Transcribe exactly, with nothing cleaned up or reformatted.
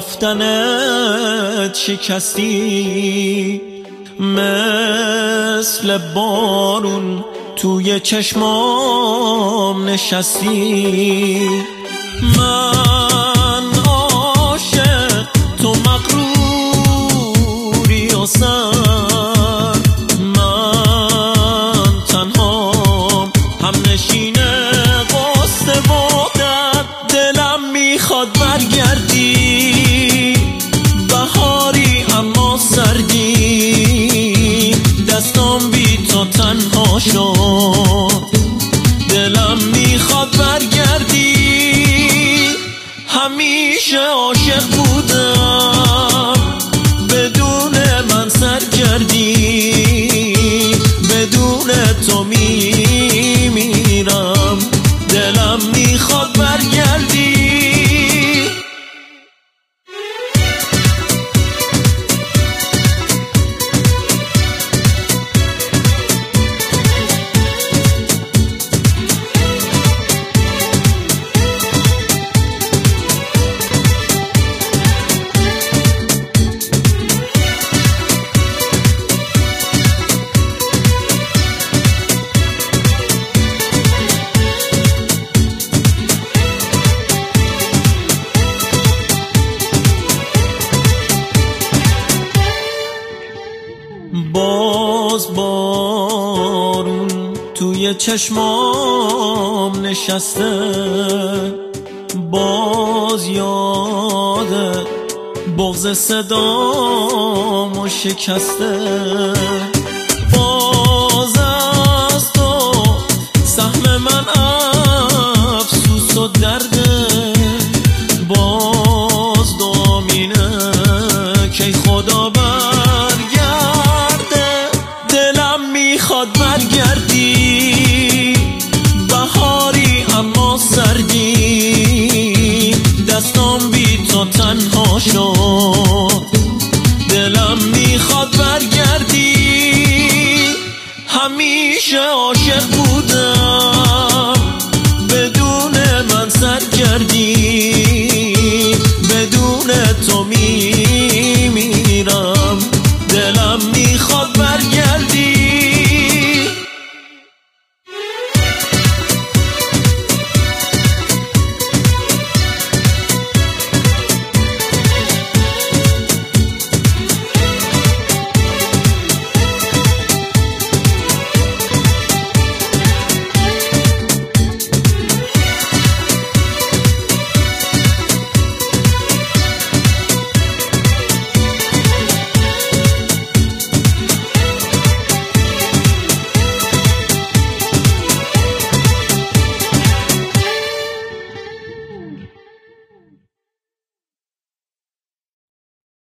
رفتنت شکستی، مثل بارون توی چشمام نشستی. من عاشق تو مغروری و سر، من تنهام هم نشین قصه و درد. دلم میخواد برگردی، بهاری اما سردی، دستام بی تو تنها شد. دلم میخواد برگردی، همیشه عاشق بودم، بدون من سر کردی، بدون تو میمیرم. دلم میخواد برگردی. باز بارون توی چشمام نشسته، باز یاد بغض صدامو شکسته. باز از تو سهم من افسوس و درده، باز دامینه که خدا میخواد برگردی، بهاری اما سردی، دستام بی تو تنها شد. دلم میخواد برگردی، همیشه عاشق بودم، بدون من سر کردی، بدون تو میمیرم. دلم میخواد